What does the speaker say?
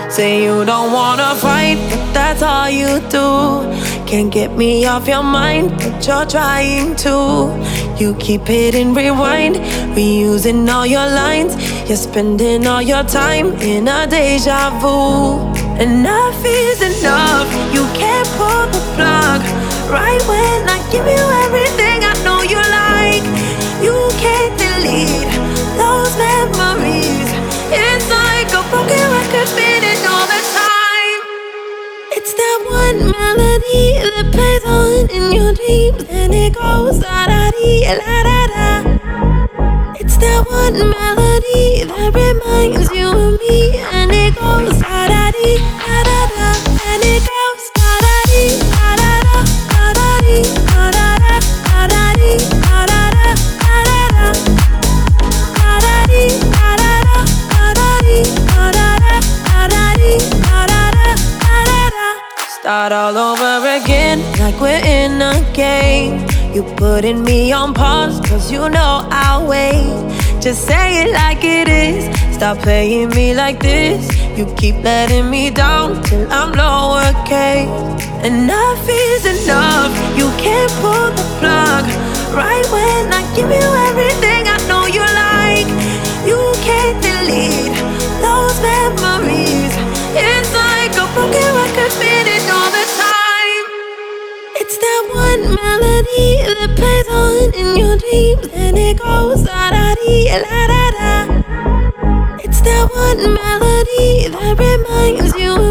Say you don't wanna fight, but that's all you do. Can't get me off your mind, but you're trying to. You keep hitting rewind, reusing all your lines. You're spending all your time in a deja vu. Enough is enough, you can't pull the plug. Right when I give you everything I know you like. You can't delete those memories. It's like a broken record spinning all the time. It's that one melody that plays on in your dreams, and it goes da da dee la da da. It's that one melody that reminds you of me, and it goes da da dee da da da, and it goes da da dee da da da da da dee da da da da da dee da da da da da da da da dee da da da da da dee da da da da da dee da da da da da. Start all over again, like we're in a game. You putting me on pause, cause you know I'll wait. Just say it like it is, stop playing me like this. You keep letting me down till I'm lowercase. Enough is enough, you can't pull the plug. Right when I give you everything I know you like. You can't delete those memories. It's like a broken record spinning all the time. It's that one melody that plays on in your dreams, and it goes da da dee la da da. It's that one melody that reminds you